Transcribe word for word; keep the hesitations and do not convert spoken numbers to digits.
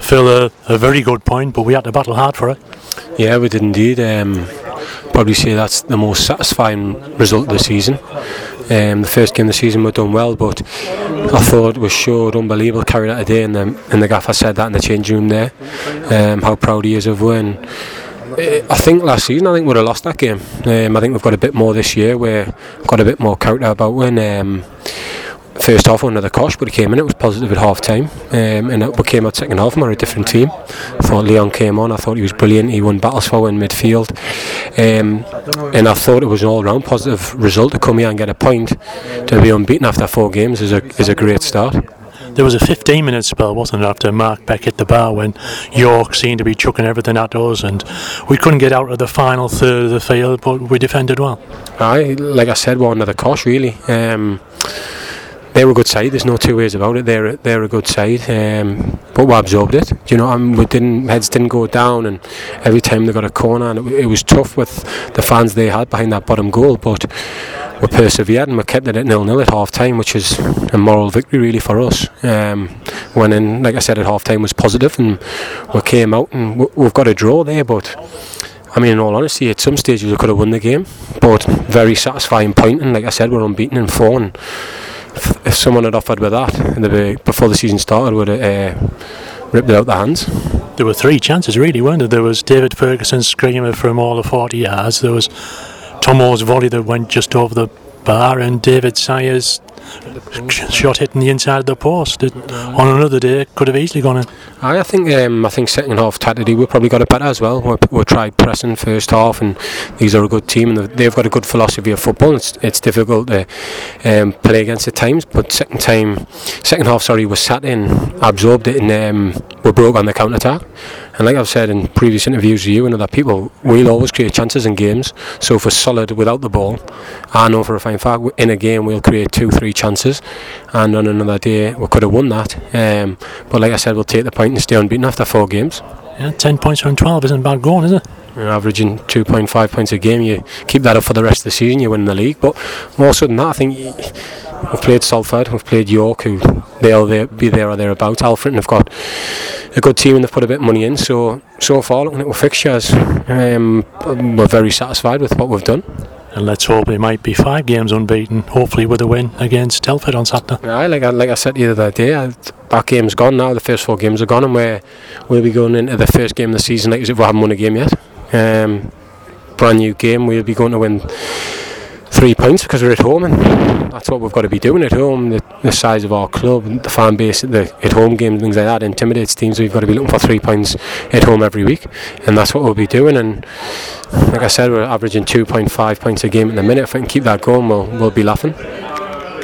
Phil, a, a very good point, but we had to battle hard for it. Yeah, we did indeed. Um, probably say that's the most satisfying result of the season. Um, the first game of the season we done well, but I thought we showed unbelievable carry out today, and the, and the gaffer said that in the changing room there, um, how proud he is of winning. I think last season I think we'd have lost that game. Um, I think we've got a bit more this year. We've got a bit more character about winning. Um, First half under the cosh, but he came in, it was positive at half time, um, and we came out second half and we're a different team. I thought Leon came on, I thought he was brilliant, he won battles for in midfield, um, and I thought it was an all round positive result to come here and get a point. To be unbeaten after four games is a, is a great start. There was a fifteen minute spell, wasn't it, after Mark Beck hit the bar, when York seemed to be chucking everything at us, and we couldn't get out of the final third of the field, but we defended well. Aye, like I said, we're under the cosh really. Um, They're a good side. There's no two ways about it. They're they're a good side, um, but we absorbed it. You know, I mean, we didn't heads didn't go down, and every time they got a corner, and it, it was tough with the fans they had behind that bottom goal. But we persevered and we kept it at nil nil at half time, which is a moral victory really for us. Um, when in, like I said, at half time was positive, and we came out and we, we've got a draw there, but. I mean, in all honesty, at some stages we could have won the game, but very satisfying point, and like I said, we're unbeaten in four, and if, if someone had offered with that in the, before the season started, would have uh, ripped it out the hands. There were three chances really, weren't there? There was David Ferguson screaming from all of forty yards, there was Tomo's volley that went just over the bar, and David Sayers shot hitting the inside of the post. It, on another day, could have easily gone in. I think um, I think second half Saturday we probably got it better as well. We, we tried pressing first half, and these are a good team, and they've got a good philosophy of football. It's, it's difficult to um, play against at times, but second time, second half, sorry, we sat in, absorbed it, and um, we broke on the counter attack. And like I've said in previous interviews with you and other people, we'll always create chances in games. So if we're solid without the ball, I know for a fine fact in a game we'll create two, three chances, and on another day we could have won that. Um, but like I said, we'll take the point and stay unbeaten after four games. Yeah, ten points from twelve isn't bad going, is it? You're averaging two point five points a game. You keep that up for the rest of the season, you win the league. But more so than that, I think we've played Salford, we've played York, who they'll be there or thereabouts. Alfred have got a good team and they've put a bit of money in. So so far, looking at our fixtures, um, we're very satisfied with what we've done. And let's hope it might be five games unbeaten, hopefully with a win against Telford on Saturday. Yeah, like I, like I said to you the other day, that game's gone now, the first four games are gone, and we're, we'll be going into the first game of the season like as if we haven't won a game yet. Um, brand new game, we'll be going to win three points because we're at home, and that's what we've got to be doing at home. The, the size of our club, the fan base, the at home games, things like that intimidates teams. So we've got to be looking for three points at home every week, and that's what we'll be doing. And like I said, we're averaging two point five points a game at the minute. If I can keep that going, we'll, we'll be laughing.